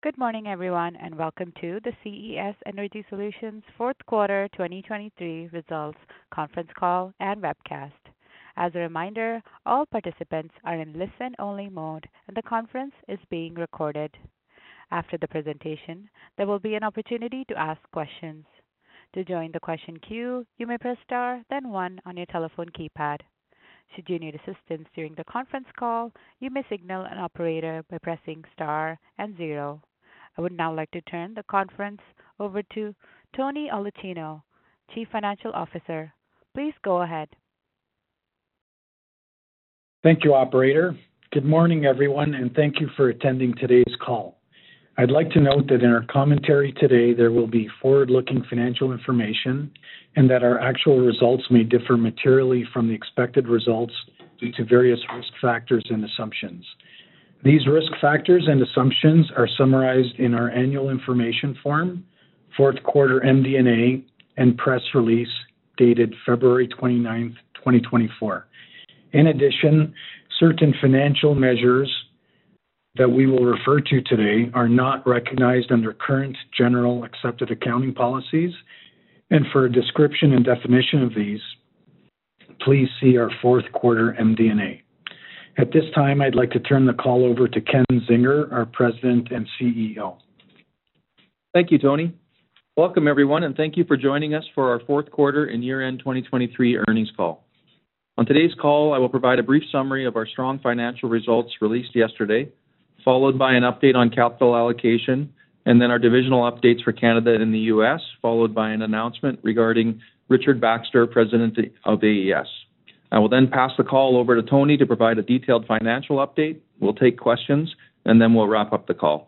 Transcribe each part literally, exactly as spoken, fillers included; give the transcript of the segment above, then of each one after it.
Good morning, everyone, and welcome to the C E S Energy Solutions fourth quarter twenty twenty-three results conference call and webcast. As a reminder, all participants are in listen-only mode, and the conference is being recorded. After the presentation, there will be an opportunity to ask questions. To join the question queue, you may press star, then one on your telephone keypad. Should you need assistance during the conference call, you may signal an operator by pressing star and zero. I would now like to turn the conference over to Tony Aulicino, Chief Financial Officer. Please go ahead. Thank you, operator. Good morning, everyone, and thank you for attending today's call. I'd like to note that in our commentary today, there will be forward-looking financial information and that our actual results may differ materially from the expected results due to various risk factors and assumptions. These risk factors and assumptions are summarized in our annual information form, fourth quarter M D and A, and press release dated February twenty-ninth, twenty twenty-four. In addition, certain financial measures that we will refer to today are not recognized under current general accepted accounting policies, and for a description and definition of these, please see our fourth quarter M D and A. At this time, I'd like to turn the call over to Ken Zinger, our President and C E O. Thank you, Tony. Welcome, everyone, and thank you for joining us for our fourth quarter and year-end twenty twenty-three earnings call. On today's call, I will provide a brief summary of our strong financial results released yesterday, followed by an update on capital allocation, and then our divisional updates for Canada and the U S, followed by an announcement regarding Richard Baxter, President of A E S. I will then pass the call over to Tony to provide a detailed financial update. We'll take questions, and then we'll wrap up the call.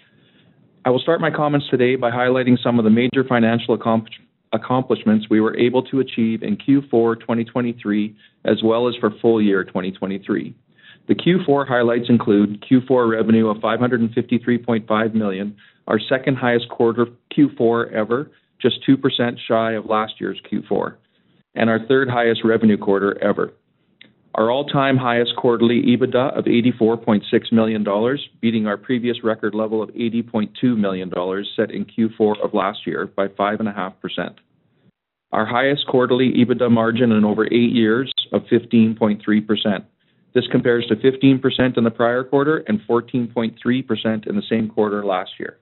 I will start my comments today by highlighting some of the major financial accomplish- accomplishments we were able to achieve in Q four twenty twenty-three, as well as for full year twenty twenty-three. The Q four highlights include Q four revenue of five hundred fifty-three point five million dollars, our second highest quarter Q four ever, just two percent shy of last year's Q four, and our third highest revenue quarter ever. Our all-time highest quarterly EBITDA of eighty-four point six million dollars, beating our previous record level of eighty point two million dollars set in Q four of last year by five point five percent. Our highest quarterly EBITDA margin in over eight years of fifteen point three percent. This compares to fifteen percent in the prior quarter and fourteen point three percent in the same quarter last year.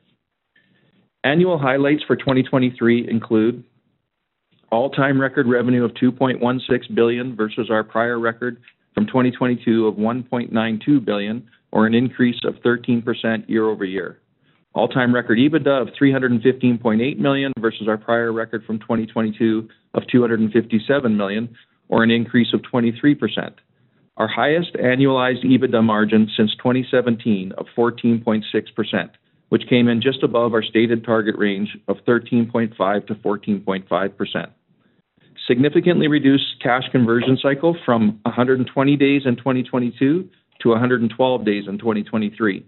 Annual highlights for twenty twenty-three include all-time record revenue of two point one six billion dollars versus our prior record from twenty twenty-two of one point nine two billion dollars, or an increase of thirteen percent year over year. All-time record EBITDA of three hundred fifteen point eight million dollars versus our prior record from twenty twenty-two of two hundred fifty-seven million dollars, or an increase of twenty-three percent. Our highest annualized EBITDA margin since twenty seventeen of fourteen point six percent, which came in just above our stated target range of thirteen point five to fourteen point five percent. Significantly reduced cash conversion cycle from one hundred twenty days in twenty twenty-two to one hundred twelve days in twenty twenty-three.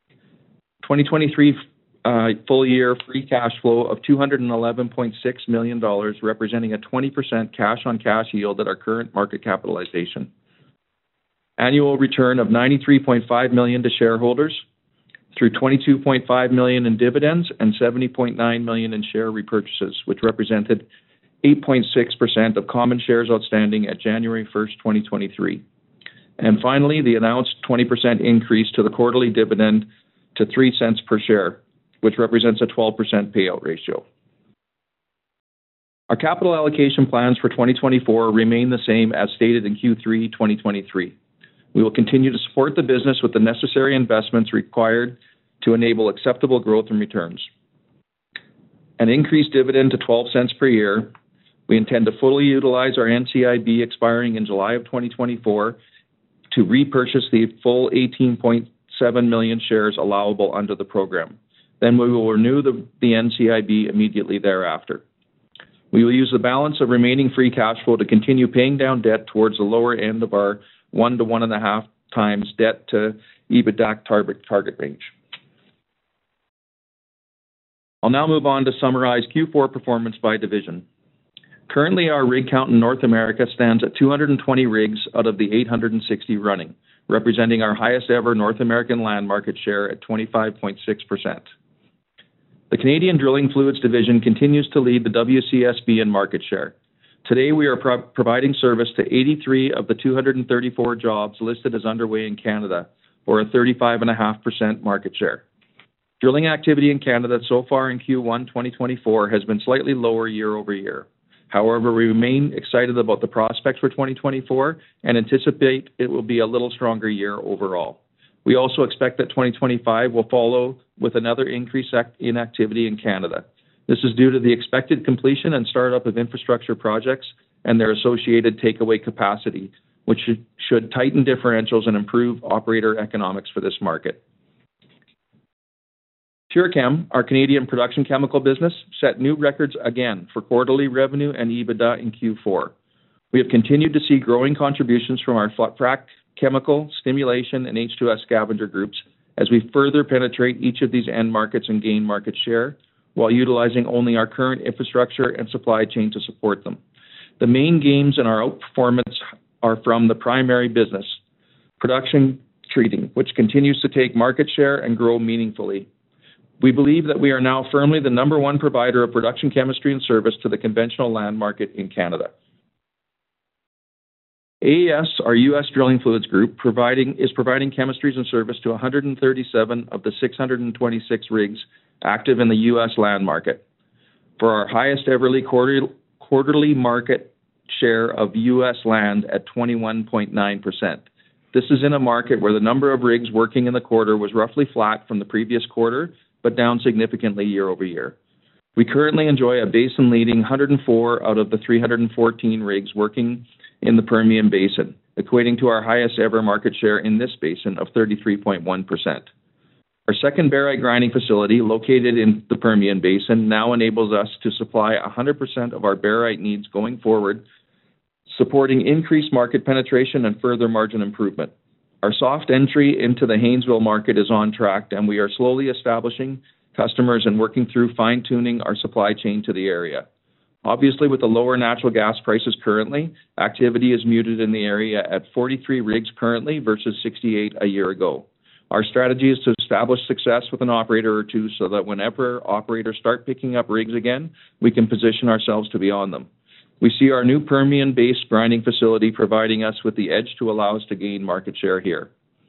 twenty twenty-three uh, full year free cash flow of two hundred eleven point six million dollars, representing a twenty percent cash on cash yield at our current market capitalization. Annual return of ninety-three point five million dollars to shareholders through twenty-two point five million dollars in dividends and seventy point nine million dollars in share repurchases, which represented eight point six percent of common shares outstanding at January first, twenty twenty-three. And finally, the announced twenty percent increase to the quarterly dividend to three cents per share, which represents a twelve percent payout ratio. Our capital allocation plans for twenty twenty-four remain the same as stated in Q three twenty twenty-three. We will continue to support the business with the necessary investments required to enable acceptable growth and returns. An increased dividend to twelve cents per year. We intend to fully utilize our N C I B expiring in July of twenty twenty-four to repurchase the full eighteen point seven million shares allowable under the program. Then we will renew the, the N C I B immediately thereafter. We will use the balance of remaining free cash flow to continue paying down debt towards the lower end of our one to one and a half times debt to EBITDA target, target range. I'll now move on to summarize Q four performance by division. Currently, our rig count in North America stands at two hundred twenty rigs out of the eight hundred sixty running, representing our highest ever North American land market share at twenty-five point six percent. The Canadian Drilling Fluids Division continues to lead the W C S B in market share. Today, we are pro- providing service to eighty-three of the two hundred thirty-four jobs listed as underway in Canada, or a thirty-five point five percent market share. Drilling activity in Canada so far in Q one twenty twenty-four has been slightly lower year over year. However, we remain excited about the prospects for twenty twenty-four and anticipate it will be a little stronger year overall. We also expect that twenty twenty-five will follow with another increase in activity in Canada. This is due to the expected completion and startup of infrastructure projects and their associated takeaway capacity, which should, should tighten differentials and improve operator economics for this market. PureChem, our Canadian production chemical business, set new records again for quarterly revenue and EBITDA in Q four. We have continued to see growing contributions from our frac chemical, stimulation, and H two S scavenger groups as we further penetrate each of these end markets and gain market share while utilizing only our current infrastructure and supply chain to support them. The main gains in our outperformance are from the primary business, production treating, which continues to take market share and grow meaningfully. We believe that we are now firmly the number one provider of production chemistry and service to the conventional land market in Canada. A E S, our U S Drilling Fluids Group, providing, is providing chemistries and service to one hundred thirty-seven of the six hundred twenty-six rigs active in the U S land market. For our highest everly quarter, quarterly market share of U S land at twenty-one point nine percent. This is in a market where the number of rigs working in the quarter was roughly flat from the previous quarter, but down significantly year over year. We currently enjoy a basin-leading one hundred four out of the three hundred fourteen rigs working in the Permian Basin, equating to our highest ever market share in this basin of thirty-three point one percent. Our second barite grinding facility, located in the Permian Basin, now enables us to supply one hundred percent of our barite needs going forward, supporting increased market penetration and further margin improvement. Our soft entry into the Haynesville market is on track, and we are slowly establishing customers and working through fine-tuning our supply chain to the area. Obviously, with the lower natural gas prices currently, activity is muted in the area at forty-three rigs currently versus sixty-eight a year ago. Our strategy is to establish success with an operator or two so that whenever operators start picking up rigs again, we can position ourselves to be on them. We see our new Permian-based grinding facility providing us with the edge to allow us to gain market share here.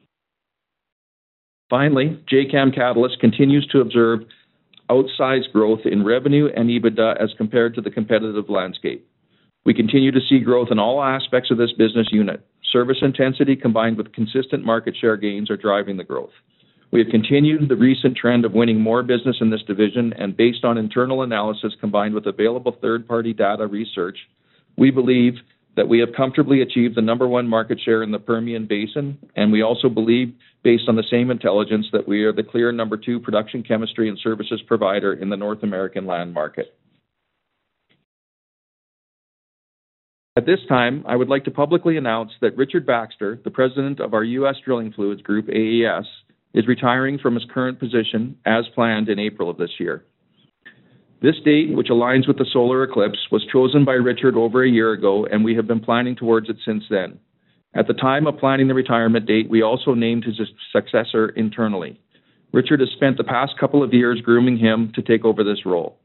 Finally, Jacam Catalyst continues to observe outsized growth in revenue and EBITDA as compared to the competitive landscape. We continue to see growth in all aspects of this business unit. Service intensity combined with consistent market share gains are driving the growth. We have continued the recent trend of winning more business in this division, and based on internal analysis combined with available third-party data research, we believe that we have comfortably achieved the number one market share in the Permian Basin, and we also believe, based on the same intelligence, that we are the clear number two production chemistry and services provider in the North American land market. At this time, I would like to publicly announce that Richard Baxter, the president of our U S Drilling Fluids Group, A E S, is retiring from his current position as planned in April of this year. This date, which aligns with the solar eclipse, was chosen by Richard over a year ago, and we have been planning towards it since then. At the time of planning the retirement date, we also named his successor internally. Richard has spent the past couple of years grooming him to take over this role.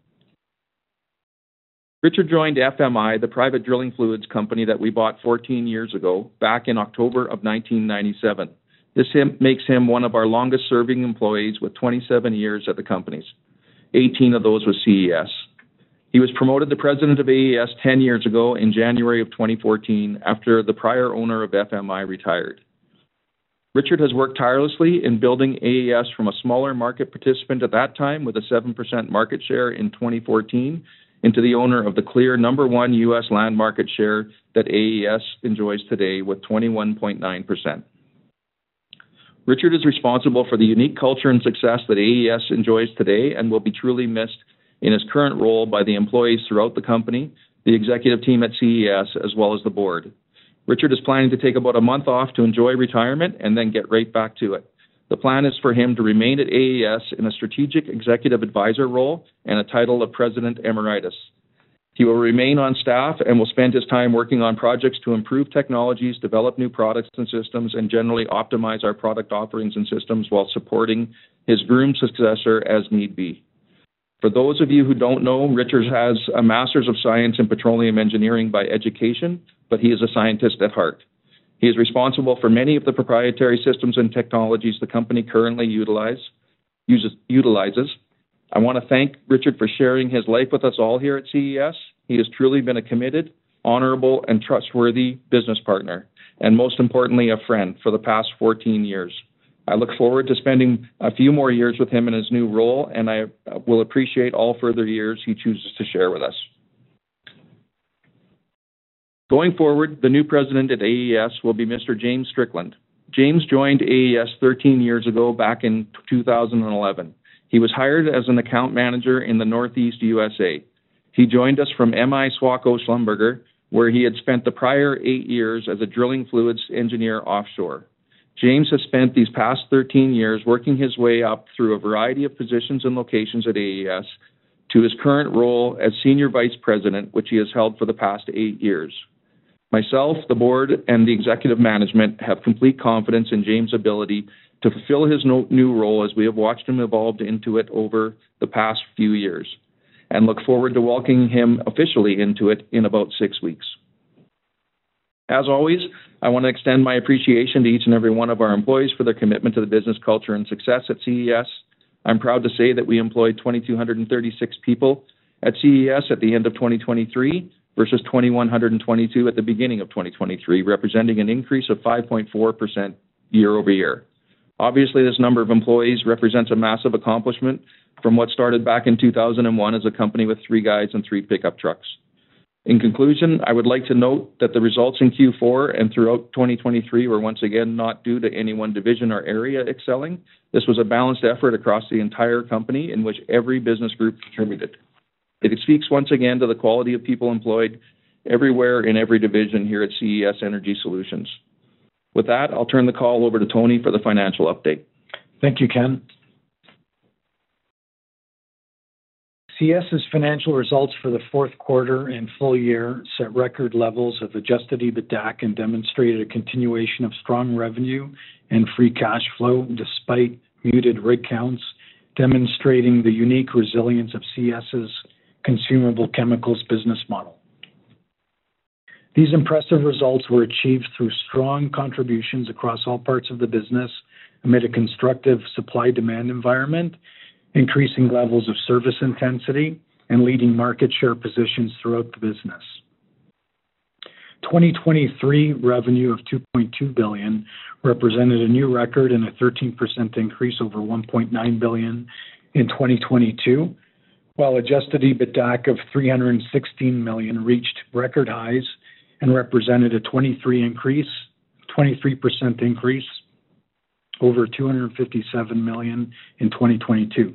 Richard joined F M I, the private drilling fluids company that we bought fourteen years ago, back in October of nineteen ninety-seven. This him, makes him one of our longest-serving employees with twenty-seven years at the companies. eighteen of those with C E S. He was promoted to president of A E S ten years ago in January of twenty fourteen after the prior owner of F M I retired. Richard has worked tirelessly in building A E S from a smaller market participant at that time with a seven percent market share in twenty fourteen into the owner of the clear number one U S land market share that A E S enjoys today with twenty-one point nine percent. Richard is responsible for the unique culture and success that A E S enjoys today and will be truly missed in his current role by the employees throughout the company, the executive team at C E S, as well as the board. Richard is planning to take about a month off to enjoy retirement and then get right back to it. The plan is for him to remain at A E S in a strategic executive advisor role and a title of President Emeritus. He will remain on staff and will spend his time working on projects to improve technologies, develop new products and systems, and generally optimize our product offerings and systems while supporting his groomed successor as need be. For those of you who don't know, Richard has a Master's of Science in Petroleum Engineering by education, but he is a scientist at heart. He is responsible for many of the proprietary systems and technologies the company currently utilize, uses, utilizes. I want to thank Richard for sharing his life with us all here at C E S. He has truly been a committed, honorable, and trustworthy business partner, and most importantly, a friend for the past fourteen years. I look forward to spending a few more years with him in his new role, and I will appreciate all further years he chooses to share with us. Going forward, the new president at A E S will be Mister James Strickland. James joined A E S thirteen years ago, back in two thousand eleven. He was hired as an account manager in the Northeast U S A. He joined us from M I Swaco Schlumberger, where he had spent the prior eight years as a drilling fluids engineer offshore. James has spent these past thirteen years working his way up through a variety of positions and locations at A E S to his current role as Senior Vice President, which he has held for the past eight years. Myself, the board, and the executive management have complete confidence in James' ability to fulfill his no, new role as we have watched him evolve into it over the past few years, and look forward to welcoming him officially into it in about six weeks. As always, I want to extend my appreciation to each and every one of our employees for their commitment to the business culture and success at C E S. I'm proud to say that we employed two thousand two hundred thirty-six people at C E S at the end of twenty twenty-three versus two thousand one hundred twenty-two at the beginning of twenty twenty-three, representing an increase of five point four percent year over year. Obviously, this number of employees represents a massive accomplishment from what started back in two thousand one as a company with three guides and three pickup trucks. In conclusion, I would like to note that the results in Q four and throughout twenty twenty-three were once again not due to any one division or area excelling. This was a balanced effort across the entire company in which every business group contributed. It speaks once again to the quality of people employed everywhere in every division here at C E S Energy Solutions. With that, I'll turn the call over to Tony for the financial update. Thank you, Ken. CES's financial results for the fourth quarter and full year set record levels of adjusted EBITDA and demonstrated a continuation of strong revenue and free cash flow despite muted rig counts, demonstrating the unique resilience of CES's consumable chemicals business model. These impressive results were achieved through strong contributions across all parts of the business amid a constructive supply-demand environment, increasing levels of service intensity, and leading market share positions throughout the business. twenty twenty-three revenue of two point two billion dollars represented a new record and a thirteen percent increase over one point nine billion dollars in twenty twenty-two, while adjusted EBITDA of three hundred sixteen million dollars reached record highs and represented a twenty-three increase, twenty-three percent increase over two hundred fifty-seven million dollars in twenty twenty-two.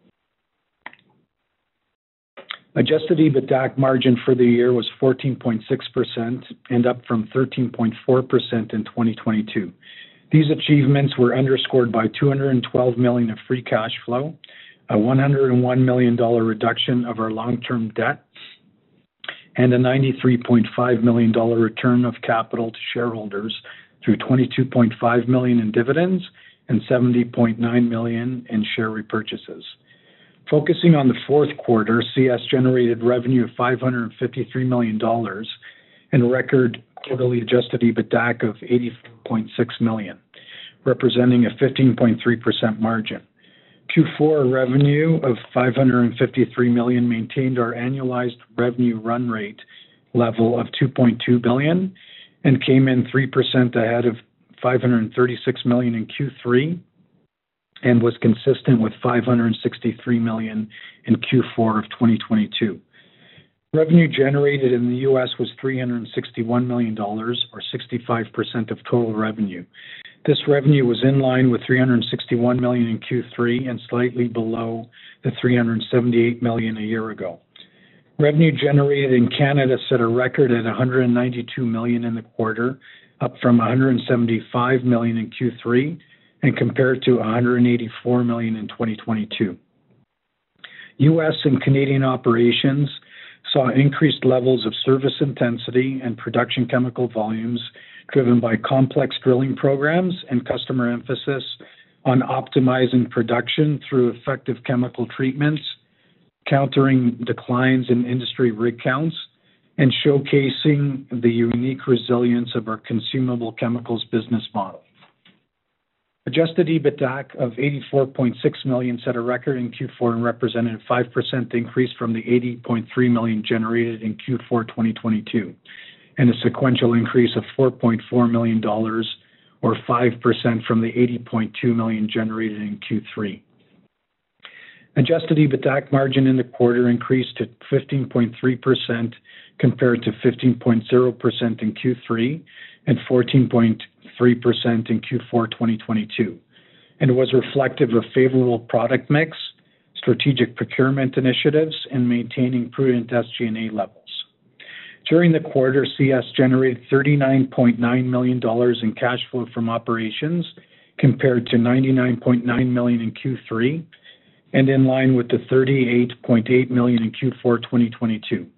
Adjusted EBITDA margin for the year was fourteen point six percent and up from thirteen point four percent in twenty twenty-two. These achievements were underscored by two hundred twelve million dollars of free cash flow, a one hundred one million dollars reduction of our long-term debt, and a ninety-three point five million dollars return of capital to shareholders through twenty-two point five million dollars in dividends and seventy point nine million dollars in share repurchases. Focusing on the fourth quarter, C E S generated revenue of five hundred fifty-three million dollars and record quarterly adjusted EBITDA of eighty-four point six million dollars, representing a fifteen point three percent margin. Q four revenue of five hundred fifty-three million dollars maintained our annualized revenue run rate level of two point two billion dollars and came in three percent ahead of five hundred thirty-six million dollars in Q three and was consistent with five hundred sixty-three million dollars in Q four of twenty twenty-two. Revenue generated in the U S was three hundred sixty-one million dollars, or sixty-five percent of total revenue. This revenue was in line with three hundred sixty-one million dollars in Q three and slightly below the three hundred seventy-eight million dollars a year ago. Revenue generated in Canada set a record at one hundred ninety-two million dollars in the quarter, up from one hundred seventy-five million dollars in Q three and compared to one hundred eighty-four million dollars in twenty twenty-two. U S and Canadian operations saw increased levels of service intensity and production chemical volumes driven by complex drilling programs and customer emphasis on optimizing production through effective chemical treatments, countering declines in industry rig counts, and showcasing the unique resilience of our consumable chemicals business model. Adjusted EBITDAC of eighty-four point six million set a record in Q four and represented a five percent increase from the eighty point three million generated in Q four twenty twenty-two, and a sequential increase of four point four million dollars or five percent from the eighty point two million generated in Q three. Adjusted EBITDAC margin in the quarter increased to fifteen point three percent compared to fifteen point zero percent in Q three and fourteen point three percent in Q four twenty twenty-two, and was reflective of favorable product mix, strategic procurement initiatives, and maintaining prudent S G and A levels. During the quarter, C E S generated thirty-nine point nine million dollars in cash flow from operations compared to ninety-nine point nine million dollars in Q three, and in line with the thirty-eight point eight million dollars in Q four twenty twenty-two.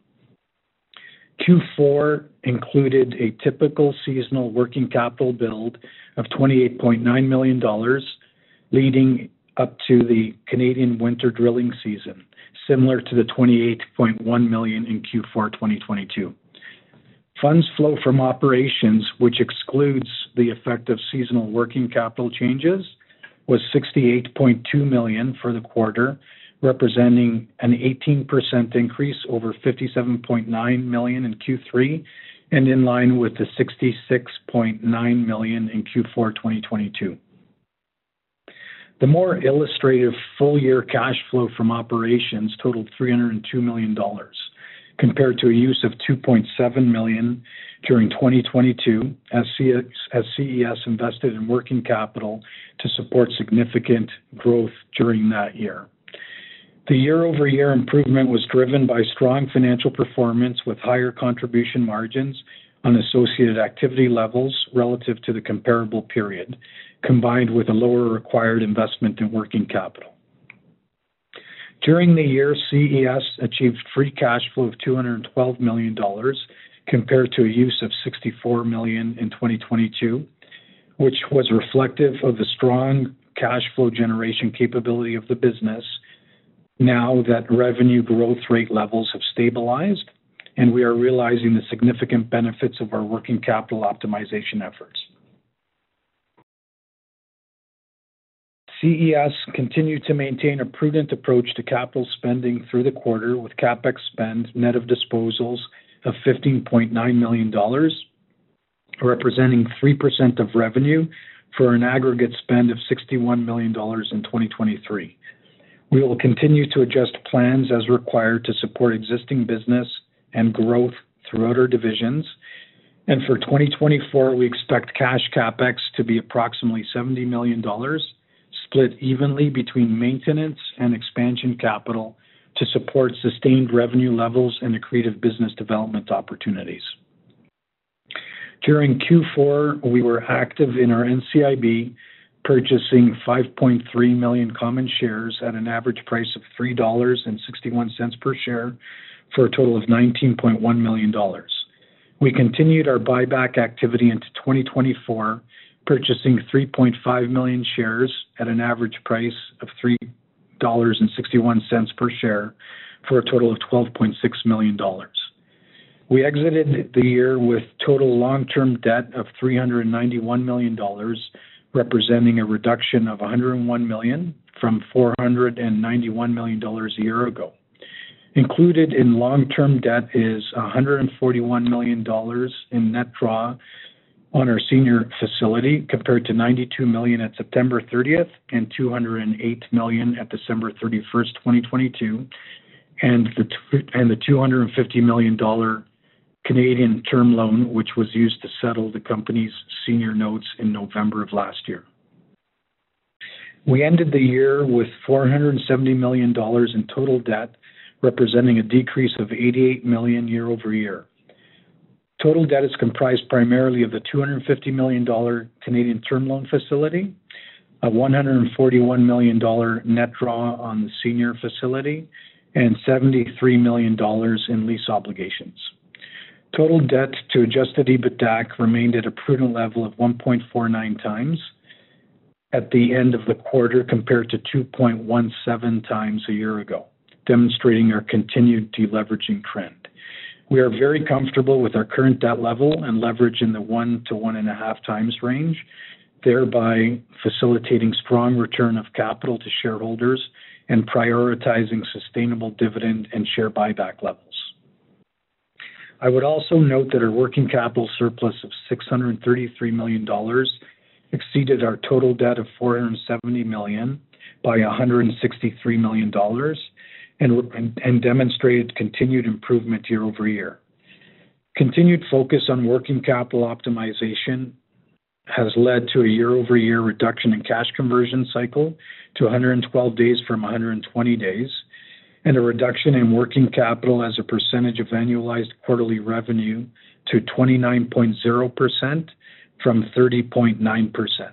Q four included a typical seasonal working capital build of twenty-eight point nine million dollars, leading up to the Canadian winter drilling season, similar to the twenty-eight point one million dollars in Q four twenty twenty-two. Funds flow from operations, which excludes the effect of seasonal working capital changes, was sixty-eight point two million dollars for the quarter, representing an eighteen percent increase over fifty-seven point nine million dollars in Q three and in line with the sixty-six point nine million dollars in Q four twenty twenty-two. The more illustrative full-year cash flow from operations totaled three hundred two million dollars, compared to a use of two point seven million dollars during twenty twenty-two as C E S invested in working capital to support significant growth during that year. The year-over-year improvement was driven by strong financial performance with higher contribution margins on associated activity levels relative to the comparable period, combined with a lower required investment in working capital. During the year, C E S achieved free cash flow of two hundred twelve million dollars compared to a use of sixty-four million dollars in twenty twenty-two, which was reflective of the strong cash flow generation capability of the business now that revenue growth rate levels have stabilized and we are realizing the significant benefits of our working capital optimization efforts. C E S continued to maintain a prudent approach to capital spending through the quarter with CapEx spend net of disposals of fifteen point nine million dollars, representing three percent of revenue for an aggregate spend of sixty-one million dollars in twenty twenty-three. We will continue to adjust plans as required to support existing business and growth throughout our divisions. And for twenty twenty-four, we expect cash CapEx to be approximately seventy million dollars, split evenly between maintenance and expansion capital to support sustained revenue levels and accretive business development opportunities. During Q four, we were active in our N C I B, purchasing five point three million common shares at an average price of three dollars and sixty-one cents per share for a total of nineteen point one million dollars. We continued our buyback activity into twenty twenty-four, purchasing three point five million shares at an average price of three dollars and sixty-one cents per share for a total of twelve point six million dollars. We exited the year with total long-term debt of three hundred ninety-one million dollars, representing a reduction of one hundred one million dollars from four hundred ninety-one million dollars a year ago. Included in long-term debt is one hundred forty-one million dollars in net draw on our senior facility compared to ninety-two million dollars at September thirtieth and two hundred eight million dollars at December thirty-first, twenty twenty-two, and the, and the two hundred fifty million dollars Canadian term loan, which was used to settle the company's senior notes in November of last year. We ended the year with four hundred seventy million dollars in total debt, representing a decrease of eighty-eight million dollars year over year. Total debt is comprised primarily of the two hundred fifty million dollars Canadian term loan facility, a one hundred forty-one million dollars net draw on the senior facility, and seventy-three million dollars in lease obligations. Total debt to adjusted EBITDAC remained at a prudent level of one point four nine times at the end of the quarter compared to two point one seven times a year ago, demonstrating our continued deleveraging trend. We are very comfortable with our current debt level and leverage in the one to one and a half times range, thereby facilitating strong return of capital to shareholders and prioritizing sustainable dividend and share buyback levels. I would also note that our working capital surplus of six hundred thirty-three million dollars exceeded our total debt of four hundred seventy million dollars by one hundred sixty-three million dollars and, and, and demonstrated continued improvement year over year. Continued focus on working capital optimization has led to a year-over-year reduction in cash conversion cycle to one hundred twelve days from one hundred twenty days, and a reduction in working capital as a percentage of annualized quarterly revenue to twenty-nine point zero percent from thirty point nine percent.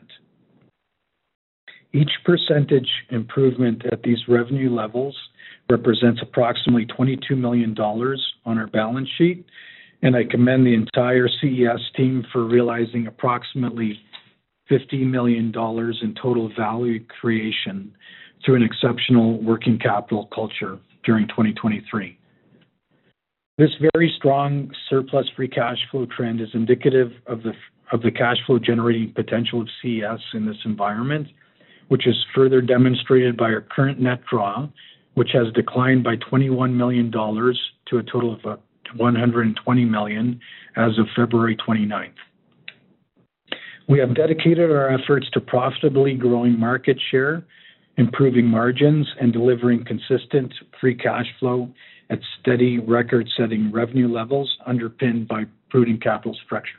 Each percentage improvement at these revenue levels represents approximately twenty-two million dollars on our balance sheet, and I commend the entire C E S team for realizing approximately fifty million dollars in total value creation through an exceptional working capital culture during twenty twenty-three. This very strong surplus free cash flow trend is indicative of the of the cash flow generating potential of C E S in this environment, which is further demonstrated by our current net draw, which has declined by twenty-one million dollars to a total of uh, one hundred twenty million dollars as of February twenty-ninth. We have dedicated our efforts to profitably growing market share, improving margins, and delivering consistent free cash flow at steady record-setting revenue levels underpinned by prudent capital structure.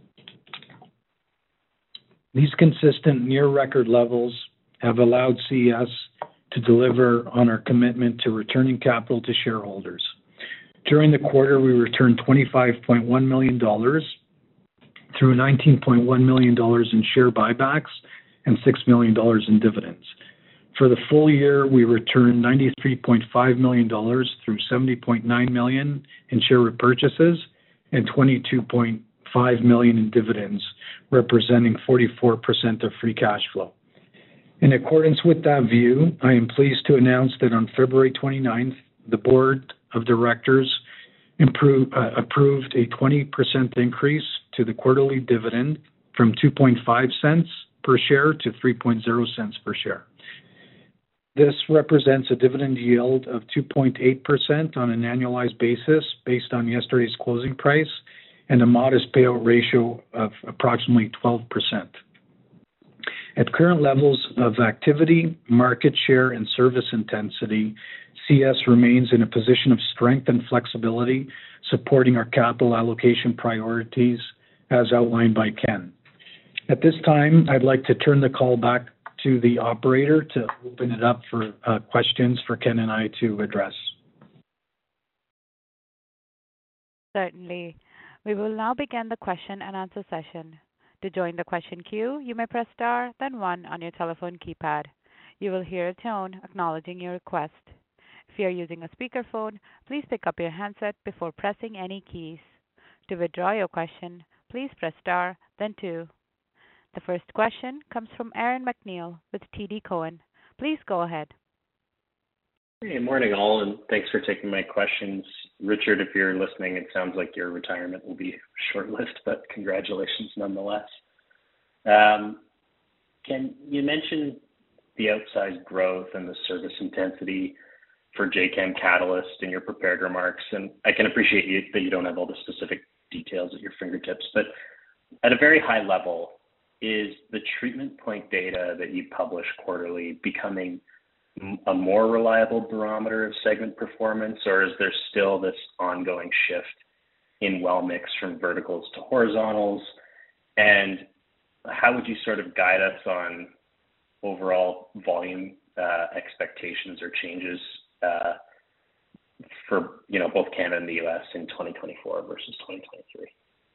These consistent near-record levels have allowed C E S to deliver on our commitment to returning capital to shareholders. During the quarter, we returned twenty-five point one million dollars through nineteen point one million dollars in share buybacks and six million dollars in dividends. For the full year, we returned ninety-three point five million dollars through seventy point nine million dollars in share repurchases and twenty-two point five million dollars in dividends, representing forty-four percent of free cash flow. In accordance with that view, I am pleased to announce that on February twenty-ninth, the Board of Directors improved, uh, approved a twenty percent increase to the quarterly dividend from two point five cents per share to three point zero cents per share. This represents a dividend yield of two point eight percent on an annualized basis based on yesterday's closing price and a modest payout ratio of approximately twelve percent. At current levels of activity, market share, and service intensity, C E S remains in a position of strength and flexibility, supporting our capital allocation priorities as outlined by Ken. At this time, I'd like to turn the call back to the operator to open it up for uh, questions for Ken and I to address. Certainly. We will now begin the question and answer session. To join the question queue, you may press star, then one on your telephone keypad. You will hear a tone acknowledging your request. If you are using a speakerphone, please pick up your handset before pressing any keys. To withdraw your question, please press star, then two. The first question comes from Aaron MacNeil with T D Cowen. Please go ahead. Hey, morning all, and thanks for taking my questions. Richard, if you're listening, it sounds like your retirement will be short-lived, but congratulations nonetheless. Um, Ken, you mentioned the outsized growth and the service intensity for Jacam Catalyst in your prepared remarks, and I can appreciate you, that you don't have all the specific details at your fingertips, but at a very high level, is the treatment point data that you publish quarterly becoming a more reliable barometer of segment performance, or is there still this ongoing shift in well mix from verticals to horizontals? And how would you sort of guide us on overall volume uh, expectations or changes uh, for, you know, both Canada and the U S in twenty twenty-four versus twenty twenty-three?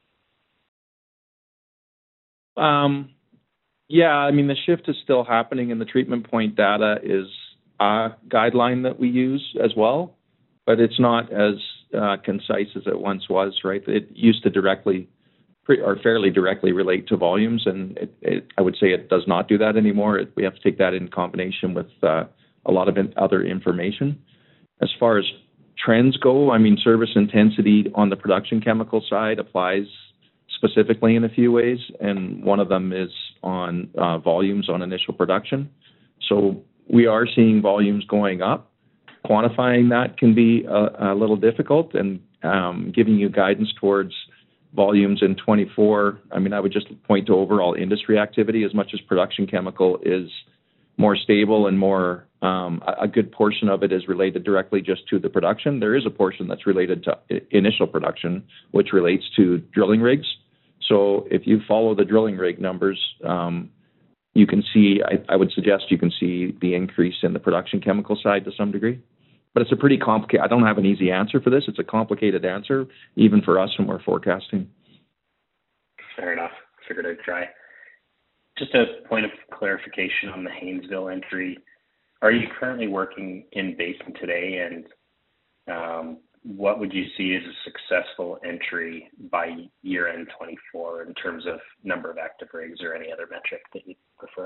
Um, yeah, I mean, the shift is still happening, and the treatment point data is a guideline that we use as well. but it's not as uh, concise as it once was, right? It used to directly or fairly directly relate to volumes, and it, it, I would say it does not do that anymore. It, we have to take that in combination with uh, a lot of in, other information. As far as trends go, I mean, service intensity on the production chemical side applies specifically in a few ways, and one of them is on uh, volumes on initial production. So we are seeing volumes going up. Quantifying that can be a, a little difficult, and um, giving you guidance towards volumes in twenty-four, I mean, I would just point to overall industry activity. As much as production chemical is more stable and more, um, a good portion of it is related directly just to the production. There is a portion that's related to initial production, which relates to drilling rigs. So if you follow the drilling rig numbers, um, you can see, I, I would suggest you can see the increase in the production chemical side to some degree. But it's a pretty complicated, I don't have an easy answer for this. It's a complicated answer, even for us when we're forecasting. Fair enough. Figured I'd try. Just a point of clarification on the Haynesville entry. Are you currently working in basin today, and um, what would you see as a successful entry by year-end twenty-four in terms of number of active rigs or any other metric that you prefer?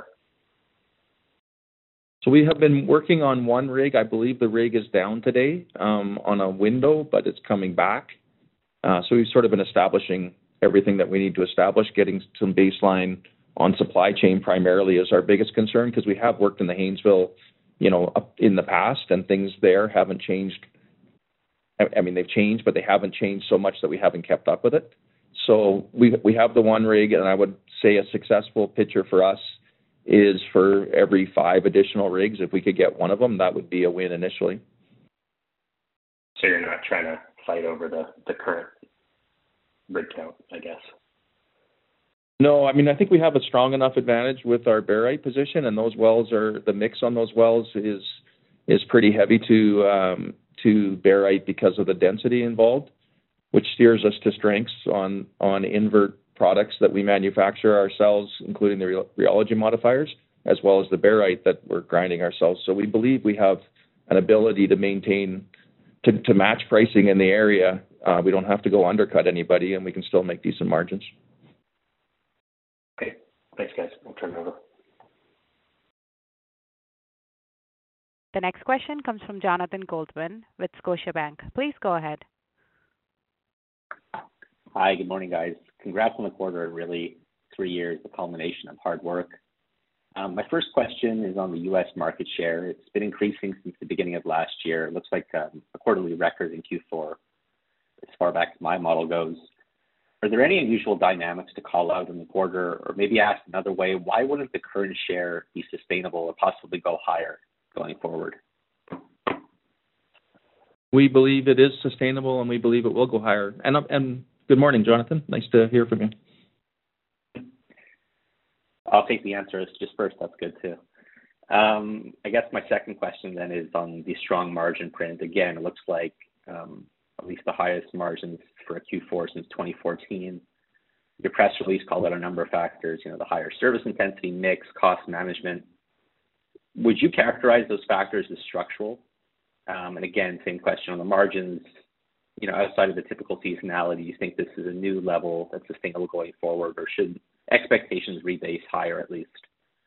So we have been working on one rig. I believe the rig is down today um, on a window, but it's coming back. Uh, so we've sort of been establishing everything that we need to establish. Getting some baseline on supply chain primarily is our biggest concern, because we have worked in the Haynesville, you know, up in the past, and things there haven't changed. I mean, they've changed, but they haven't changed so much that we haven't kept up with it. So we we have the one rig, and I would say a successful picture for us is for every five additional rigs. If we could get one of them, that would be a win initially. So you're not trying to fight over the, the current rig count, I guess? No, I mean, I think we have a strong enough advantage with our barite position, and those wells are, the mix on those wells is is pretty heavy to um, to barite because of the density involved, which steers us to strengths on, on invert products that we manufacture ourselves, including the rheology modifiers, as well as the barite that we're grinding ourselves. So we believe we have an ability to maintain, to, to match pricing in the area. Uh, we don't have to go undercut anybody, and we can still make decent margins. Okay. Thanks, guys. I'll turn it over. The next question comes from Jonathan Goldman with Scotiabank. Please go ahead. Hi, good morning, guys. Congrats on the quarter. Really, three years, the culmination of hard work. Um, my first question is on the U S market share. It's been increasing since the beginning of last year. It looks like um, a quarterly record in Q four, as far back as my model goes. Are there any unusual dynamics to call out in the quarter? Or maybe asked another way, why wouldn't the current share be sustainable or possibly go higher going forward? We believe it is sustainable, and we believe it will go higher. And, and good morning, Jonathan. Nice to hear from you. I'll take the answers just first. That's good too. Um, I guess my second question then is on the strong margin print. Again, it looks like um, at least the highest margins for a Q four since twenty fourteen. Your press release called out a number of factors, you know, the higher service intensity, mix, cost management. Would you characterize those factors as structural? Um, and again, same question on the margins. You know, outside of the typical seasonality, do you think this is a new level that's sustainable going forward, or should expectations rebase higher at least?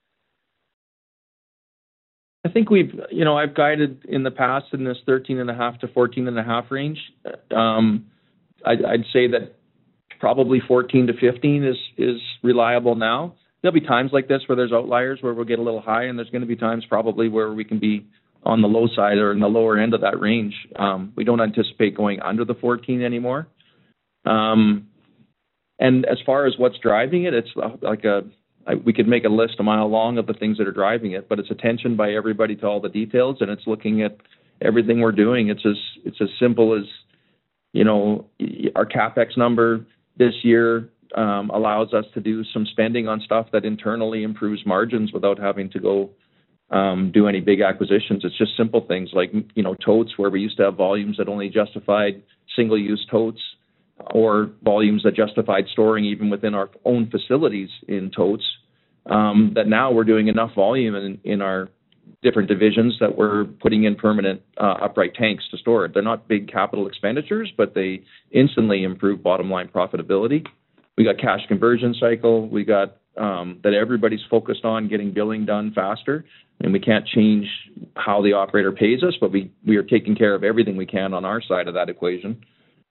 I think we've, you know, I've guided in the past in this thirteen and a half to fourteen and a half range. Um, I'd, I'd say that probably fourteen to fifteen is, is reliable now. There'll be times like this where there's outliers where we'll get a little high, and there's going to be times probably where we can be on the low side or in the lower end of that range. Um, we don't anticipate going under the fourteen anymore. Um, and as far as what's driving it, it's like a, I, we could make a list a mile long of the things that are driving it, but it's attention by everybody to all the details, and it's looking at everything we're doing. It's as, it's as simple as, you know, our CapEx number this year um, allows us to do some spending on stuff that internally improves margins without having to go Um, do any big acquisitions. It's just simple things like, you know, totes where we used to have volumes that only justified single-use totes, or volumes that justified storing even within our own facilities in totes, um, that now we're doing enough volume in, in our different divisions that we're putting in permanent uh, upright tanks to store it. They're not big capital expenditures, but they instantly improve bottom line profitability. We got cash conversion cycle. We got um, that everybody's focused on getting billing done faster, and we can't change how the operator pays us, but we, we are taking care of everything we can on our side of that equation.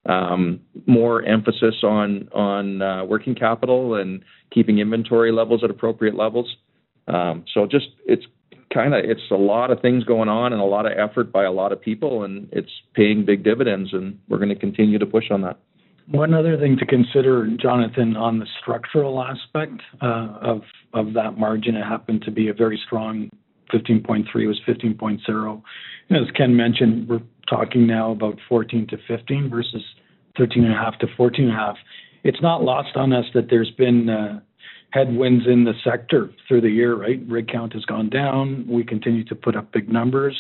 Um, more emphasis on, on uh, working capital and keeping inventory levels at appropriate levels. Um, so just, it's kind of, it's a lot of things going on and a lot of effort by a lot of people, and it's paying big dividends, and we're going to continue to push on that. One other thing to consider, Jonathan, on the structural aspect uh, of of that margin, it happened to be a very strong fifteen point three, it was fifteen point zero. As Ken mentioned, we're talking now about fourteen to fifteen versus thirteen and a half to fourteen and a half. It's not lost on us that there's been uh, headwinds in the sector through the year, right? Rig count has gone down. We continue to put up big numbers.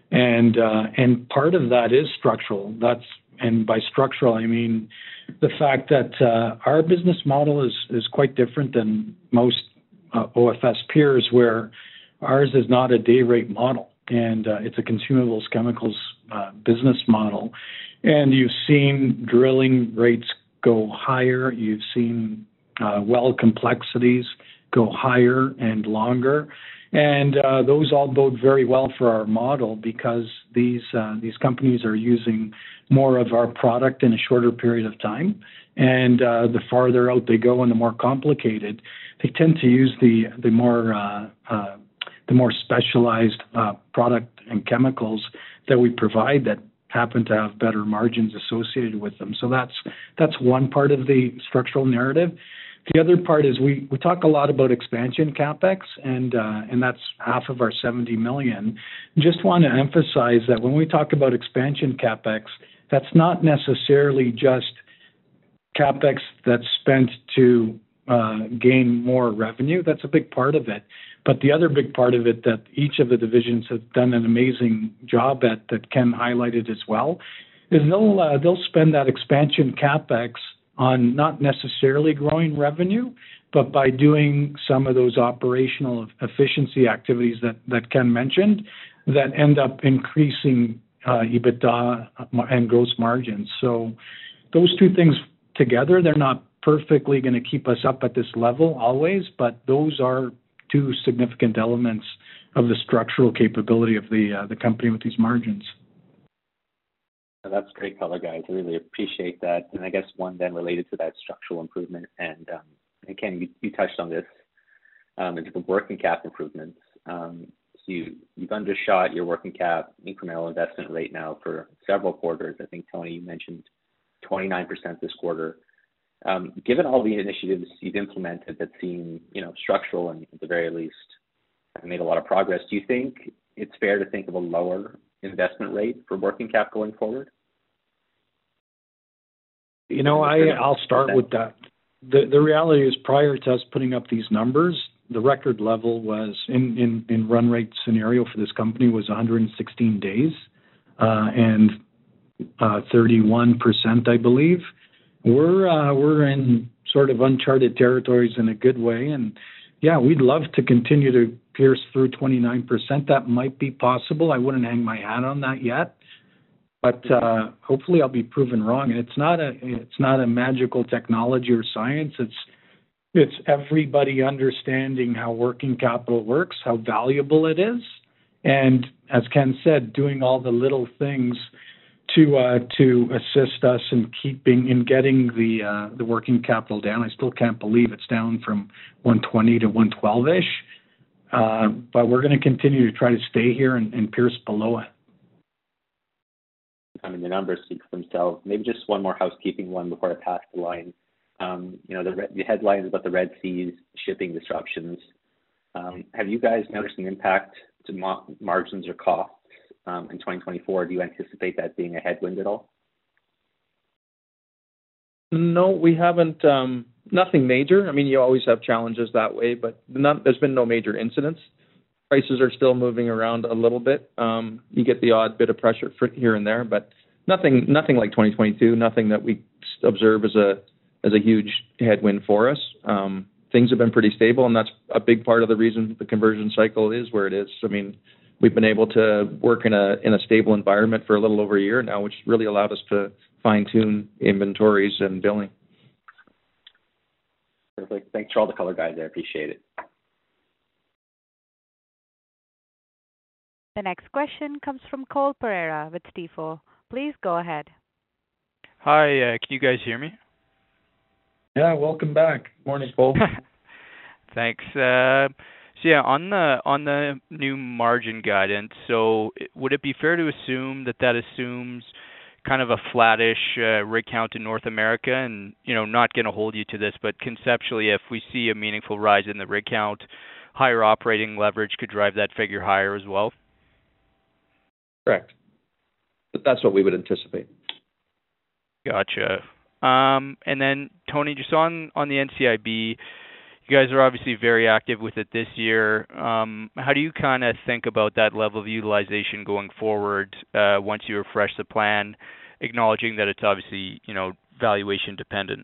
And uh, and part of that is structural. That's and by structural, I mean the fact that uh, our business model is, is quite different than most uh, O F S peers, where ours is not a day rate model, and uh, it's a consumables chemicals uh, business model. And you've seen drilling rates go higher. You've seen uh, well complexities go higher and longer. And uh, those all bode very well for our model, because these uh, these companies are using more of our product in a shorter period of time. And uh, the farther out they go and the more complicated, they tend to use the the more uh, uh, the more specialized uh, product and chemicals that we provide that happen to have better margins associated with them. So that's that's one part of the structural narrative. The other part is we, we talk a lot about expansion CapEx, and uh, and that's half of our seventy million. Just want to emphasize that when we talk about expansion CapEx, that's not necessarily just CapEx that's spent to uh, gain more revenue. That's a big part of it. But the other big part of it that each of the divisions have done an amazing job at, that Ken highlighted as well, is they'll uh, they'll spend that expansion CapEx on not necessarily growing revenue, but by doing some of those operational efficiency activities that, that Ken mentioned that end up increasing uh, EBITDA and gross margins. So those two things together, they're not perfectly going to keep us up at this level always, but those are two significant elements of the structural capability of the uh, the company with these margins. That's great color, guys. I really appreciate that. And I guess one then related to that structural improvement, and um, again, you, you touched on this, um, into the working cap improvements. Um, so you, you've undershot your working cap incremental investment rate now for several quarters. I think, Tony, you mentioned twenty-nine percent this quarter. Um, given all the initiatives you've implemented that seem, you know, structural and at the very least have made a lot of progress, do you think it's fair to think of a lower investment rate for working cap going forward? You know, I, I'll start with that. The the reality is, prior to us putting up these numbers, the record level was in, in, in run rate scenario for this company was one hundred sixteen days uh, and uh, thirty-one percent, I believe. We're uh, we're in sort of uncharted territories in a good way, and yeah, we'd love to continue to pierce through twenty-nine percent. That might be possible. I wouldn't hang my hat on that yet. But uh, hopefully I'll be proven wrong. And it's not a it's not a magical technology or science. It's it's everybody understanding how working capital works, how valuable it is, and as Ken said, doing all the little things to uh, to assist us in keeping in getting the uh, the working capital down. I still can't believe it's down from one twenty to one twelve ish. Uh, but we're going to continue to try to stay here and, and pierce below it. I mean, the numbers speak for themselves. Maybe just one more housekeeping one before I pass the line. Um, you know, the, the headlines about the Red Sea's shipping disruptions. Um, have you guys noticed an impact to ma- margins or costs um, in twenty twenty-four? Do you anticipate that being a headwind at all? No, we haven't. Um, nothing major. I mean, you always have challenges that way, but not, there's been no major incidents. Prices are still moving around a little bit. Um, you get the odd bit of pressure for here and there, but nothing, nothing like twenty twenty-two. Nothing that we observe as a as a huge headwind for us. Um, things have been pretty stable, and that's a big part of the reason the conversion cycle is where it is. I mean, we've been able to work in a in a stable environment for a little over a year now, which really allowed us to fine-tune inventories and billing. Perfect. Thanks for all the color, guys. I appreciate it. The next question comes from Cole Pereira with Stifel. Please go ahead. Hi, uh, can you guys hear me? Yeah, welcome back. Morning, Paul. Thanks. Uh, so yeah, on the on the new margin guidance, so would it be fair to assume that that assumes kind of a flattish uh, rig count in North America? And, you know, not going to hold you to this, but conceptually, if we see a meaningful rise in the rig count, higher operating leverage could drive that figure higher as well? Correct. But that's what we would anticipate. Gotcha. Um, and then, Tony, just on, on the N C I B, you guys are obviously very active with it this year. Um, how do you kind of think about that level of utilization going forward uh, once you refresh the plan, acknowledging that it's obviously, you know, valuation dependent?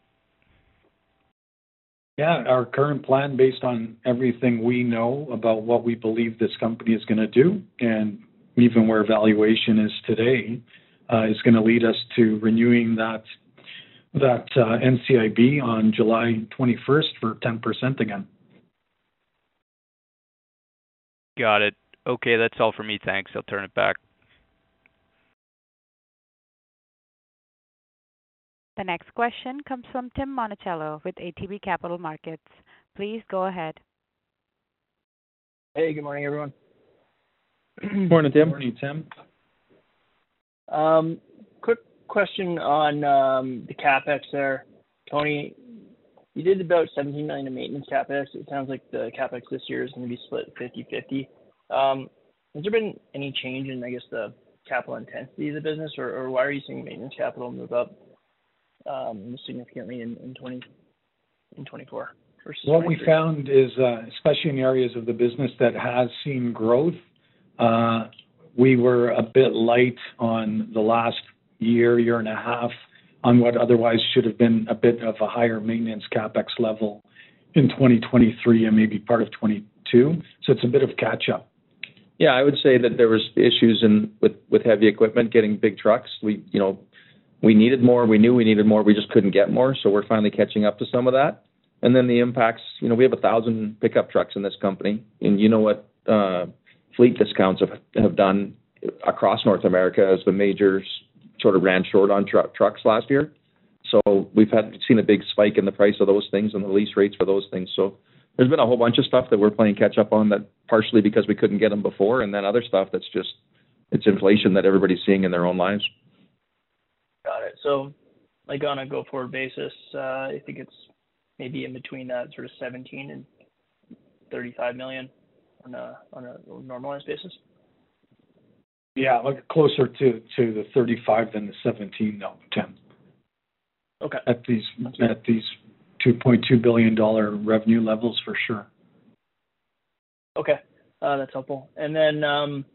Yeah, our current plan, based on everything we know about what we believe this company is going to do, and even where valuation is today, uh, is going to lead us to renewing that that uh, N C I B on July twenty-first for ten percent again. Got it. Okay, that's all for me. Thanks. I'll turn it back. The next question comes from Tim Monachello with A T B Capital Markets. Please go ahead. Hey, good morning, everyone. Morning, Tim. Morning, Tim. Um, quick question on um, the CapEx there. Tony, you did about seventeen million dollars in maintenance CapEx. It sounds like the CapEx this year is going to be split fifty-fifty. Um, has there been any change in, I guess, the capital intensity of the business, or, or why are you seeing maintenance capital move up um, significantly in, in twenty in twenty-four? What we found is, uh, especially in areas of the business that has seen growth, uh, we were a bit light on the last year, year and a half on what otherwise should have been a bit of a higher maintenance CapEx level in twenty twenty-three and maybe part of twenty-two. So it's a bit of catch up. Yeah, I would say that there was issues in with, with heavy equipment getting big trucks. We, you know, we needed more. We knew we needed more. We just couldn't get more. So we're finally catching up to some of that. And then the impacts, you know, we have a thousand pickup trucks in this company, and you know what uh, fleet discounts have, have done across North America as the majors sort of ran short on tr- trucks last year. So we've had seen a big spike in the price of those things and the lease rates for those things. So there's been a whole bunch of stuff that we're playing catch up on, that partially because we couldn't get them before, and then other stuff that's just, it's inflation that everybody's seeing in their own lives. Got it. So like on a go forward basis, uh, I think it's maybe in between that sort of seventeen and thirty-five million on a, on a normalized basis. Yeah, like closer to, to the thirty-five than the seventeen, though, Tim. Okay. At these at these two point two billion dollars revenue levels, for sure. Okay, uh, that's helpful. And then, um,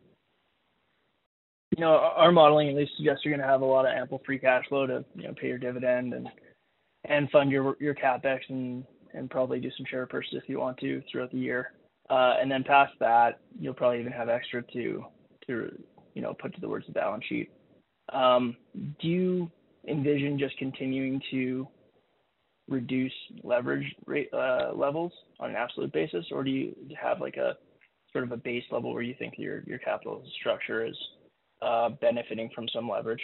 you know, our modeling at least suggests you're going to have a lot of ample free cash flow to, you know, pay your dividend and and fund your your CapEx and, and probably do some share purchase if you want to throughout the year. Uh, and then past that, you'll probably even have extra to to you know put towards the balance sheet. Um, do you envision just continuing to reduce leverage rate uh, levels on an absolute basis, or do you have like a sort of a base level where you think your your capital structure is uh, benefiting from some leverage?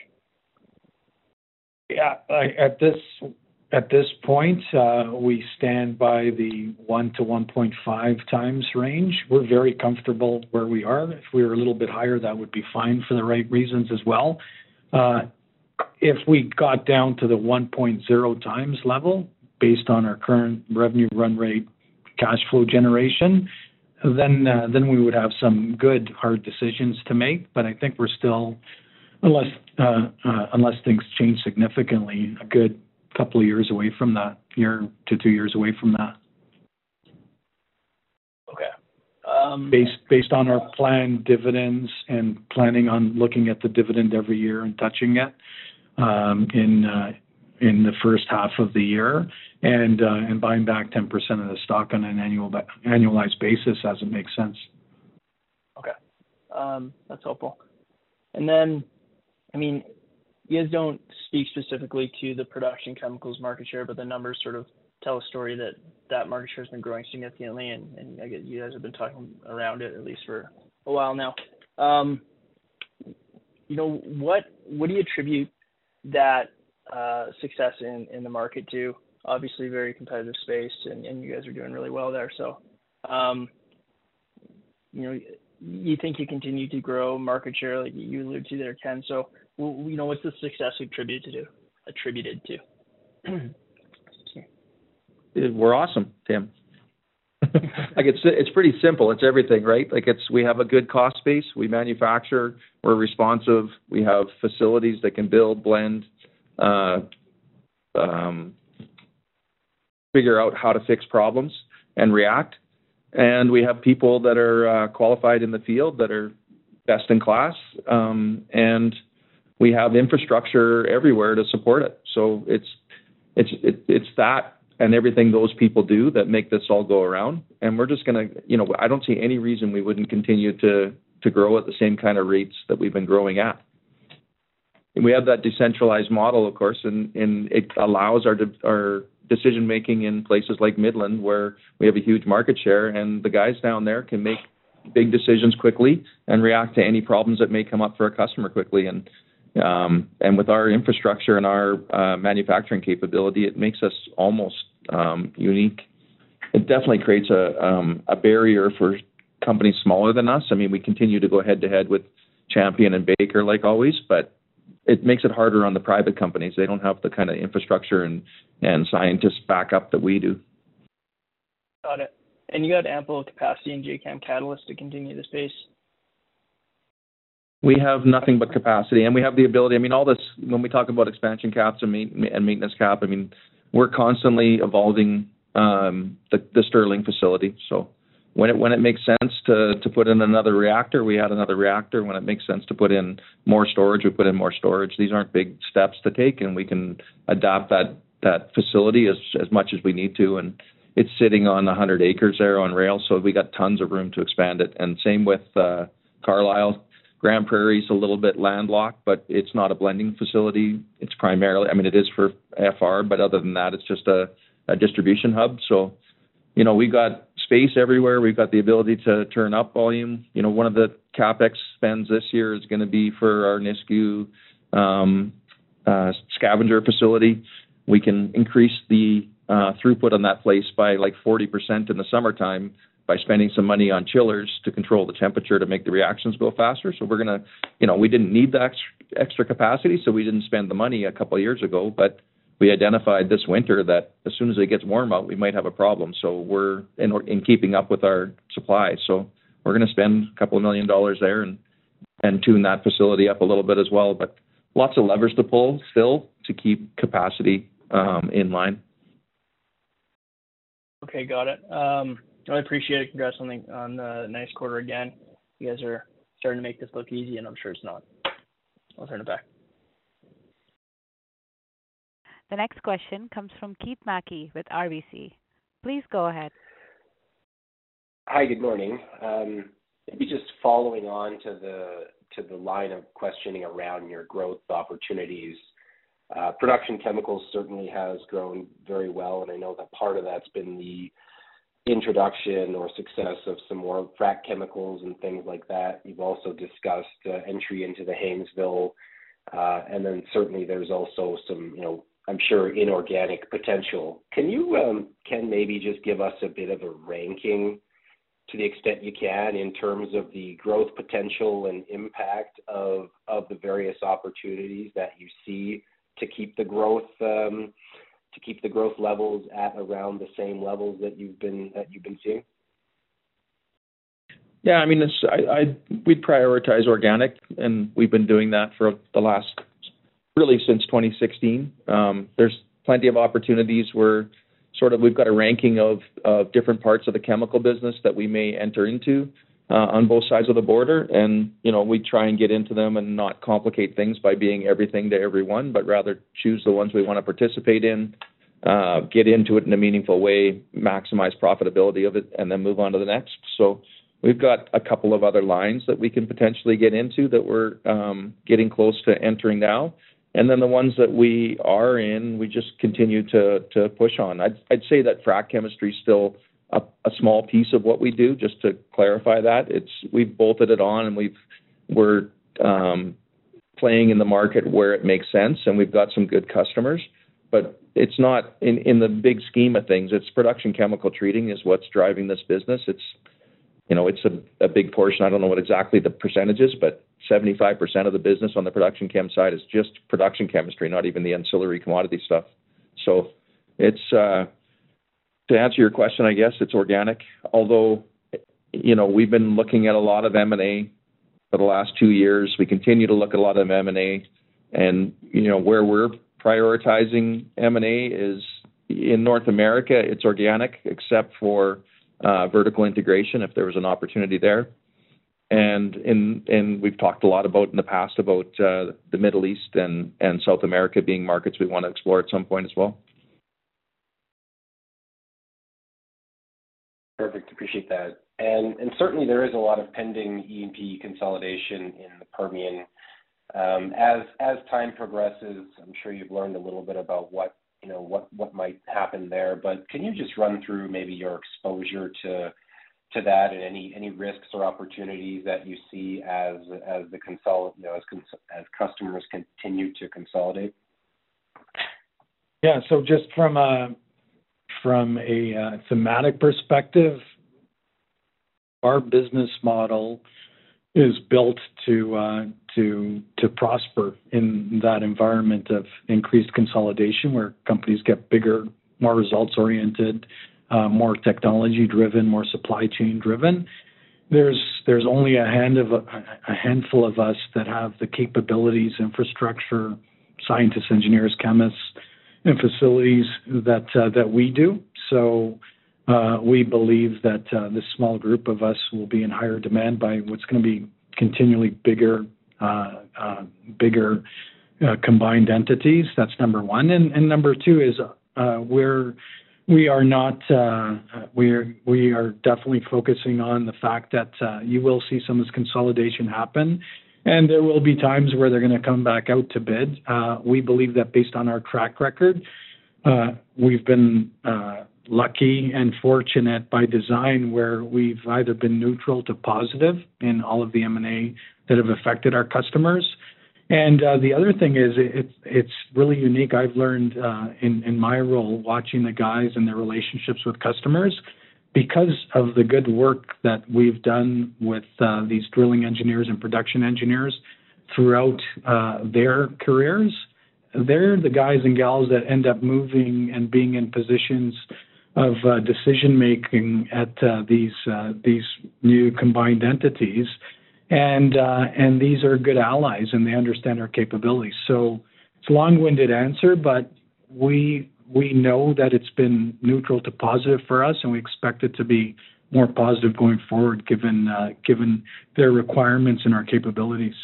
Yeah, I, at this at this point, uh, we stand by the one to one point five times range. We're very comfortable where we are. If we were a little bit higher, that would be fine for the right reasons as well. Uh, if we got down to the one point zero times level, based on our current revenue run rate, cash flow generation, then uh, then we would have some good hard decisions to make. But I think we're still, unless uh, uh, unless things change significantly, a good couple of years away from that, year to two years away from that. Okay. Um, based based on our planned dividends and planning on looking at the dividend every year and touching it um, in uh, in the first half of the year, and uh, and buying back ten percent of the stock on an annual annualized basis as it makes sense. Okay. Um, that's helpful. And then, I mean, you guys don't speak specifically to the production chemicals market share, but the numbers sort of tell a story that that market share has been growing significantly, and, and I guess you guys have been talking around it at least for a while now. Um, you know, what what do you attribute that uh, success in, in the market to? Obviously, very competitive space, and, and you guys are doing really well there. So, um, you know, you think you continue to grow market share, like you alluded to there, Ken. So, you know, what's the success attributed to? Attributed to? We're awesome, Tim. Like it's it's pretty simple. It's everything, right? Like it's we have a good cost base. We manufacture. We're responsive. We have facilities that can build, blend, uh, um, figure out how to fix problems and react. And we have people that are uh, qualified in the field that are best in class. Um, and we have infrastructure everywhere to support it. So it's it's it, it's that. And everything those people do that make this all go around. And we're just going to, you know, I don't see any reason we wouldn't continue to to grow at the same kind of rates that we've been growing at. And we have that decentralized model, of course, and, and it allows our our decision making in places like Midland, where we have a huge market share, and the guys down there can make big decisions quickly and react to any problems that may come up for a customer quickly. And Um, and with our infrastructure and our uh, manufacturing capability, it makes us almost um, unique. It definitely creates a um, a barrier for companies smaller than us. I mean, we continue to go head to head with Champion and Baker like always, but it makes it harder on the private companies. They don't have the kind of infrastructure and, and scientists backup that we do. Got it. And you got ample capacity in J CAM Catalyst to continue this pace? We have nothing but capacity, and we have the ability. I mean, all this, when we talk about expansion caps and, ma- and maintenance cap, I mean, we're constantly evolving um, the, the Sterling facility. So when it when it makes sense to, to put in another reactor, we add another reactor. When it makes sense to put in more storage, we put in more storage. These aren't big steps to take, and we can adapt that, that facility as, as much as we need to. And it's sitting on one hundred acres there on rail, so we got tons of room to expand it. And same with uh, Carlisle. Grand Prairie's a little bit landlocked, but it's not a blending facility. It's primarily, I mean, it is for F R, but other than that, it's just a, a distribution hub. So, you know, we've got space everywhere. We've got the ability to turn up volume. You know, one of the CapEx spends this year is going to be for our Nisku um, uh, scavenger facility. We can increase the uh, throughput on that place by like forty percent in the summertime by spending some money on chillers to control the temperature to make the reactions go faster. So we're going to, you know, we didn't need the extra, extra capacity, so we didn't spend the money a couple of years ago, but we identified this winter that as soon as it gets warm out, we might have a problem. So we're in, in keeping up with our supply. So we're going to spend a couple of million dollars there and, and tune that facility up a little bit as well. But lots of levers to pull still to keep capacity um, in line. Okay, got it. Um, I appreciate it. Congrats on the, on the nice quarter again. You guys are starting to make this look easy, and I'm sure it's not. I'll turn it back. The next question comes from Keith Mackey with R B C. Please go ahead. Hi, good morning. Um, maybe just following on to the to the line of questioning around your growth opportunities. Uh, production chemicals certainly has grown very well, and I know that part of that's been the introduction or success of some more frac chemicals and things like that. You've also discussed uh, entry into the Haynesville, uh, and then certainly there's also some, you know, I'm sure inorganic potential. Can you, um, Ken, maybe just give us a bit of a ranking to the extent you can in terms of the growth potential and impact of of the various opportunities that you see to keep the growth um, to keep the growth levels at around the same levels that you've been that you've been seeing? Yeah, I mean, it's, I, I we'd prioritize organic, and we've been doing that for the last really since twenty sixteen. Um, there's plenty of opportunities where sort of we've got a ranking of, of different parts of the chemical business that we may enter into uh, on both sides of the border. And, you know, we try and get into them and not complicate things by being everything to everyone, but rather choose the ones we want to participate in, uh, get into it in a meaningful way, maximize profitability of it, and then move on to the next. So we've got a couple of other lines that we can potentially get into that we're um, getting close to entering now. And then the ones that we are in, we just continue to to push on. I'd, I'd say that frac chemistry is still a, a small piece of what we do, just to clarify that. It's we've bolted it on and we've, we're um, playing in the market where it makes sense, and we've got some good customers. But it's not, in, in the big scheme of things, it's production chemical treating is what's driving this business. It's, you know, it's a, a big portion. I don't know what exactly the percentage is, but seventy-five percent of the business on the production chem side is just production chemistry, not even the ancillary commodity stuff. So it's, uh, to answer your question, I guess it's organic, although, you know, we've been looking at a lot of M and A for the last two years. We continue to look at a lot of M and A, and, you know, where we're prioritizing M and A is in North America, it's organic, except for uh, vertical integration, if there was an opportunity there. And in and we've talked a lot about in the past about uh, the Middle East and, and South America being markets we want to explore at some point as well. Perfect. Appreciate that. And and certainly there is a lot of pending E and P consolidation in the Permian. Um, as as time progresses, I'm sure you've learned a little bit about what you know what, what might happen there. But can you just run through maybe your exposure to to that and any any risks or opportunities that you see as as the consol you know as cons- as customers continue to consolidate? Yeah. So just from a from a uh, thematic perspective, our business model is built to uh, to to prosper in that environment of increased consolidation, where companies get bigger, more results oriented, uh, more technology driven, more supply chain driven. There's there's only a hand of a, a handful of us that have the capabilities, infrastructure, scientists, engineers, chemists, and facilities that uh, that we do. So uh, we believe that uh, this small group of us will be in higher demand by what's going to be continually bigger, uh, uh, bigger uh, combined entities. That's number one, and, and number two is uh, we're we are not uh, we are we are definitely focusing on the fact that uh, you will see some of this consolidation happen. And there will be times where they're going to come back out to bid. Uh, we believe that based on our track record, uh, we've been uh, lucky and fortunate by design where we've either been neutral to positive in all of the M and A that have affected our customers. And uh, the other thing is it, it's really unique. I've learned uh, in, in my role watching the guys and their relationships with customers, because of the good work that we've done with uh, these drilling engineers and production engineers throughout uh, their careers, they're the guys and gals that end up moving and being in positions of uh, decision making at uh, these uh, these new combined entities, and uh, and these are good allies and they understand our capabilities. So it's a long-winded answer, but we. We know that it's been neutral to positive for us, and we expect it to be more positive going forward, given uh, given their requirements and our capabilities.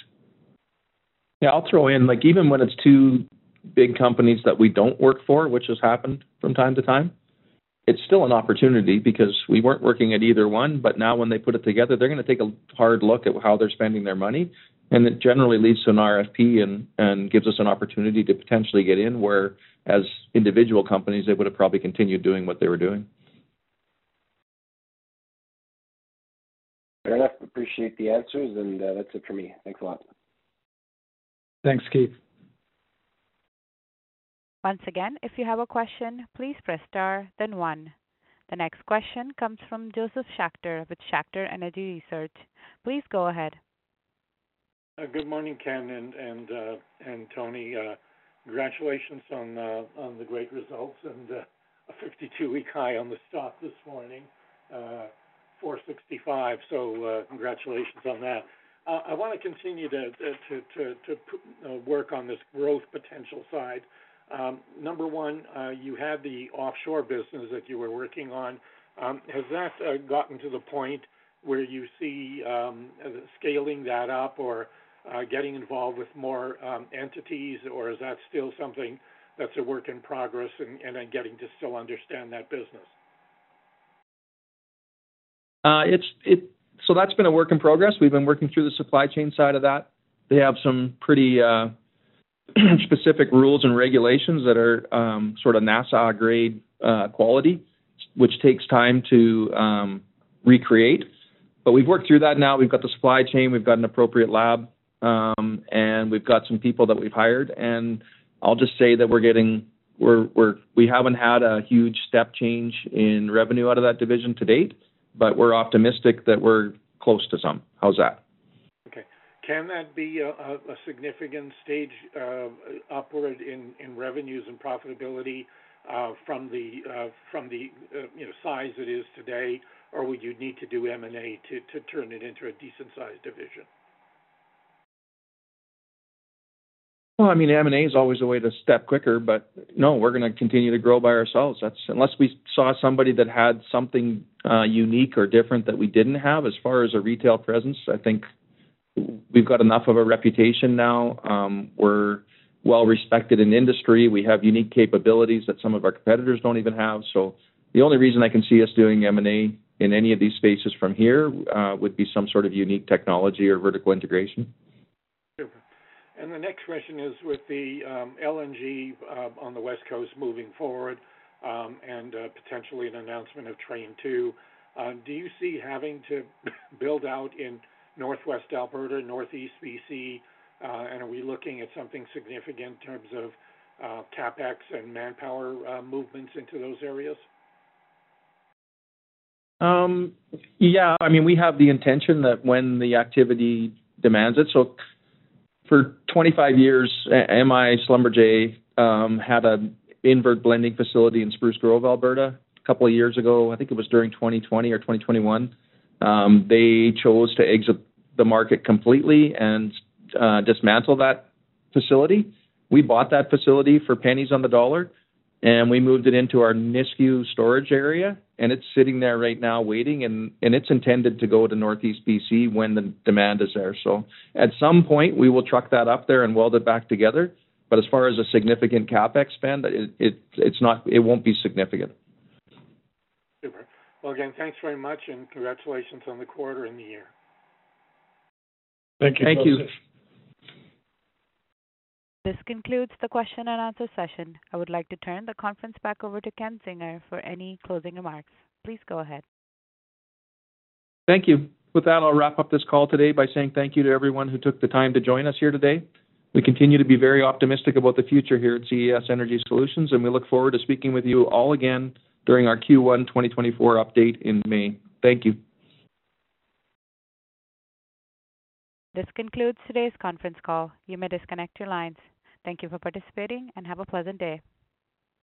Yeah, I'll throw in, like, even when it's two big companies that we don't work for, which has happened from time to time, it's still an opportunity because we weren't working at either one, but now when they put it together, they're going to take a hard look at how they're spending their money, and it generally leads to an R F P and, and gives us an opportunity to potentially get in where, as individual companies, they would have probably continued doing what they were doing. Fair enough. Appreciate the answers, and uh, that's it for me. Thanks a lot. Thanks, Keith. Once again, if you have a question, please press star, then one. The next question comes from Joseph Schachter with Schachter Energy Research. Please go ahead. Uh, good morning, Ken and and uh, and Tony. Uh, congratulations on uh, on the great results and uh, a fifty-two week high on the stock this morning, uh, four sixty-five. So uh, congratulations on that. Uh, I want to continue to to to, to uh, work on this growth potential side. Um, number one, uh, you had the offshore business that you were working on. Um, has that uh, gotten to the point where you see um, scaling that up or uh, getting involved with more um, entities, or is that still something that's a work in progress and, and then getting to still understand that business? Uh, it's it so that's been a work in progress. We've been working through the supply chain side of that. They have some pretty uh, specific rules and regulations that are um, sort of NASA grade uh, quality, which takes time to um, recreate. But we've worked through that now. We've got the supply chain, we've got an appropriate lab, um, and we've got some people that we've hired. And I'll just say that we're getting, we're, we're, we haven't had a huge step change in revenue out of that division to date, but we're optimistic that we're close to some. How's that? Okay. Can that be a, a a significant stage uh, upward in, in revenues and profitability uh, from the uh, from the uh, you know size it is today, or would you need to do M and A to, to turn it into a decent sized division? Well, I mean, M and A is always a way to step quicker, but no, we're going to continue to grow by ourselves. That's unless we saw somebody that had something uh, unique or different that we didn't have. As far as a retail presence, I think we've got enough of a reputation now. Um, we're well respected in industry. We have unique capabilities that some of our competitors don't even have. So the only reason I can see us doing M and A in any of these spaces from here uh, would be some sort of unique technology or vertical integration. Super. And the next question is with the um, L N G uh, on the West Coast moving forward um, and uh, potentially an announcement of Train two, uh, do you see having to build out in Northwest Alberta, Northeast B C, uh, and are we looking at something significant in terms of uh, CapEx and manpower uh, movements into those areas? Um, yeah, I mean, we have the intention that when the activity demands it. So for twenty-five years, M I Schlumberger um, had an invert blending facility in Spruce Grove, Alberta. A couple of years ago, I think it was during twenty twenty or twenty twenty-one, um, they chose to exit the market completely and uh, dismantle that facility. We bought that facility for pennies on the dollar, and we moved it into our Nisku storage area, and it's sitting there right now waiting, and, and it's intended to go to Northeast B C when the demand is there. So at some point, we will truck that up there and weld it back together. But as far as a significant CapEx spend, it, it it's not, it won't be significant. Super. Well, again, thanks very much, and congratulations on the quarter and the year. Thank you. Thank Joseph. you. This concludes the question and answer session. I would like to turn the conference back over to Ken Zinger for any closing remarks. Please go ahead. Thank you. With that, I'll wrap up this call today by saying thank you to everyone who took the time to join us here today. We continue to be very optimistic about the future here at C E S Energy Solutions, and we look forward to speaking with you all again during our Q one twenty twenty-four update in May. Thank you. This concludes today's conference call. You may disconnect your lines. Thank you for participating and have a pleasant day.